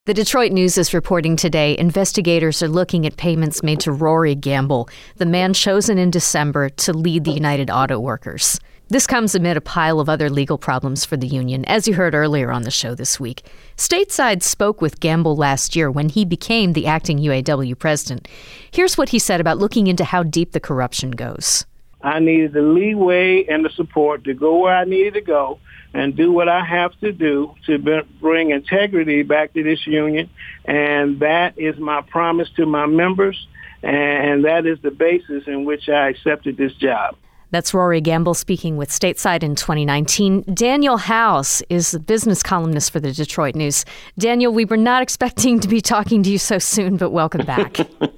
The Detroit News is reporting today investigators are looking at payments made to Rory Gamble, the man chosen in December to lead the United Auto Workers. This comes amid a pile of other legal problems for the union, as you heard earlier on the show this week. Stateside spoke with Gamble last year when he became the acting UAW president. Here's what he said about looking into how deep the corruption goes. I needed the leeway and the support to go where I needed to go and do what I have to do to bring integrity back to this union. And that is my promise to my members, and that is the basis in which I accepted this job. That's Rory Gamble speaking with Stateside in 2019. Daniel House is the business columnist for the Detroit News. Daniel, we were not expecting to be talking to you so soon, but welcome back.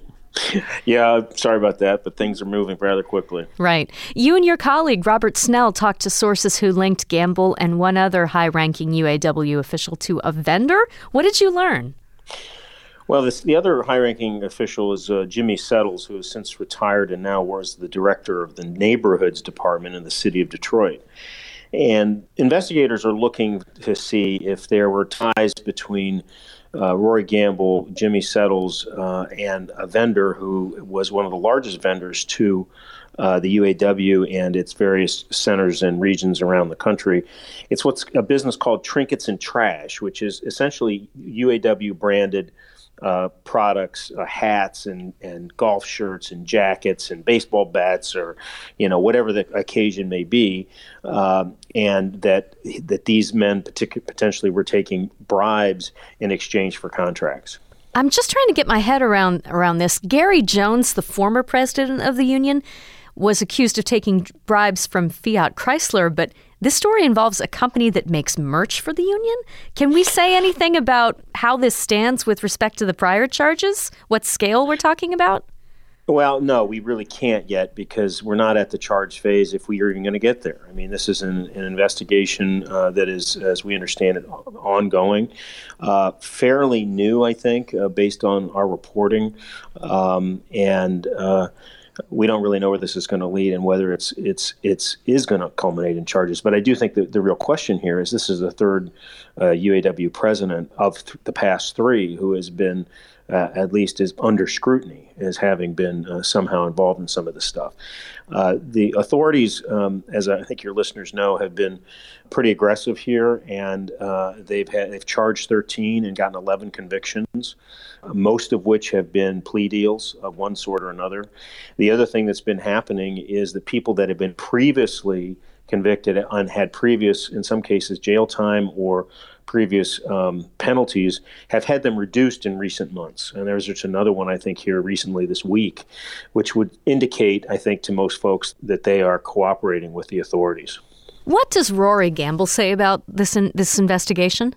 Yeah, sorry about that, but things are moving rather quickly. Right. You and your colleague, Robert Snell, talked to sources who linked Gamble and one other high-ranking UAW official to a vendor. What did you learn? Well, the other high-ranking official is Jimmy Settles, who has since retired and now was the director of the Neighborhoods Department in the city of Detroit. And investigators are looking to see if there were ties between Rory Gamble, Jimmy Settles, and a vendor who was one of the largest vendors to the UAW and its various centers and regions around the country. It's what's a business called Trinkets and Trash, which is essentially UAW branded products, hats and golf shirts and jackets and baseball bats, or whatever the occasion may be, and that these men potentially were taking bribes in exchange for contracts. I'm just trying to get my head around this. Gary Jones, the former president of the union, was accused of taking bribes from Fiat Chrysler, but this story involves a company that makes merch for the union. Can we say anything about how this stands with respect to the prior charges? What scale we're talking about? Well, no, we really can't yet because we're not at the charge phase if we are even going to get there. I mean, this is an investigation that is, as we understand it, ongoing, fairly new, I think, based on our reporting, and we don't really know where this is going to lead and whether it's going to culminate in charges. But I do think that the real question here is this is the third UAW president of the past three who has been at least is under scrutiny as having been somehow involved in some of this stuff. The authorities, as I think your listeners know, have been pretty aggressive here, and they've charged 13 and gotten 11 convictions, most of which have been plea deals of one sort or another. The other thing that's been happening is that people that have been previously convicted and had previous, in some cases, jail time or previous penalties have had them reduced in recent months. And there's just another one, I think, here recently this week, which would indicate, I think, to most folks that they are cooperating with the authorities. What does Rory Gamble say about this investigation?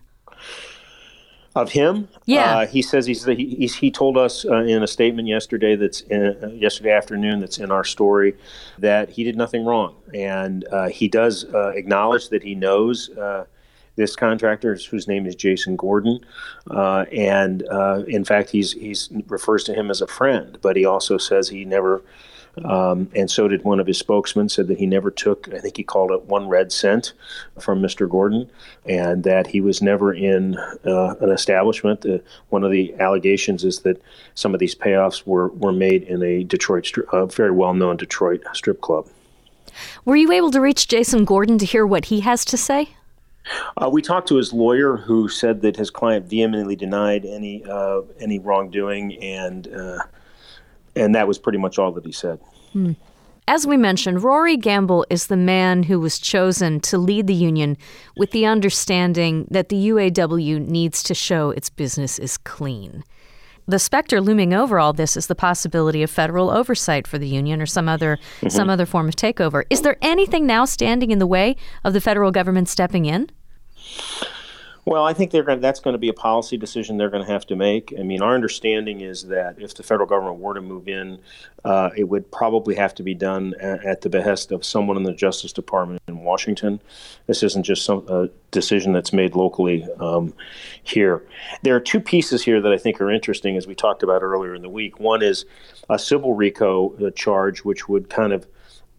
Of him? Yeah. He says he told us in a statement yesterday afternoon that's in our story that he did nothing wrong. And he does acknowledge that he knows this contractor, whose name is Jason Gordon, and in fact, he's refers to him as a friend. But he also says he never, and so did one of his spokesmen, said that he never took, I think he called it, one red cent from Mr. Gordon, and that he was never in an establishment. One of the allegations is that some of these payoffs were made in a Detroit, very well-known Detroit strip club. Were you able to reach Jason Gordon to hear what he has to say? We talked to his lawyer, who said that his client vehemently denied any wrongdoing, and that was pretty much all that he said. As we mentioned, Rory Gamble is the man who was chosen to lead the union with the understanding that the UAW needs to show its business is clean. The specter looming over all this is the possibility of federal oversight for the union or some other form of takeover. Is there anything now standing in the way of the federal government stepping in? Well, I think that's going to be a policy decision they're going to have to make. I mean, our understanding is that if the federal government were to move in, it would probably have to be done at the behest of someone in the Justice Department in Washington. This isn't just some decision that's made locally here. There are two pieces here that I think are interesting, as we talked about earlier in the week. One is a civil RICO charge, which would kind of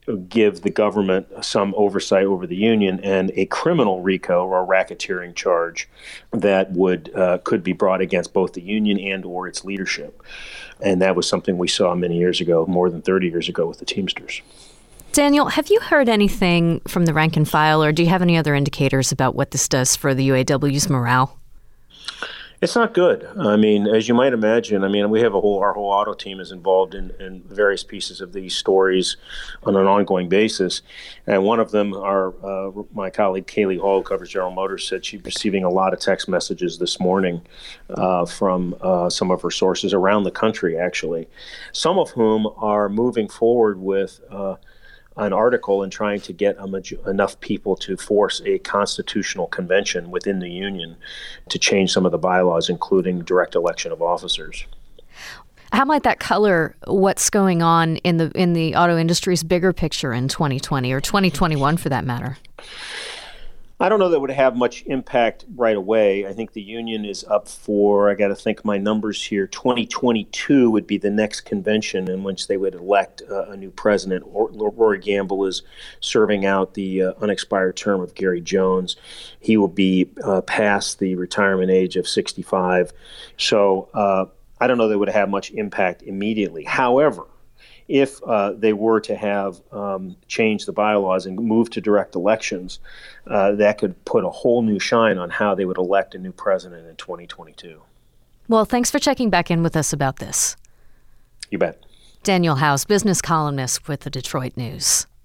give the government some oversight over the union, and a criminal RICO or racketeering charge that could be brought against both the union and or its leadership. And that was something we saw many years ago, more than 30 years ago with the Teamsters. Daniel, have you heard anything from the rank and file, or do you have any other indicators about what this does for the UAW's morale? It's not good. I mean, as you might imagine, we have our whole auto team is involved in various pieces of these stories on an ongoing basis. And one of them, my colleague Kaylee Hall, who covers General Motors, said she's receiving a lot of text messages this morning from some of her sources around the country, actually, some of whom are moving forward with an article and trying to get enough people to force a constitutional convention within the union to change some of the bylaws, including direct election of officers. How might that color what's going on in the auto industry's bigger picture in 2020 or 2021 for that matter? I don't know that it would have much impact right away. I think the union is up for, I got to think my numbers here, 2022 would be the next convention in which they would elect a new president. Rory Gamble is serving out the unexpired term of Gary Jones. He will be past the retirement age of 65. So I don't know that it would have much impact immediately. However, if they were to have changed the bylaws and move to direct elections, that could put a whole new shine on how they would elect a new president in 2022. Well, thanks for checking back in with us about this. You bet. Daniel Howes, business columnist with the Detroit News.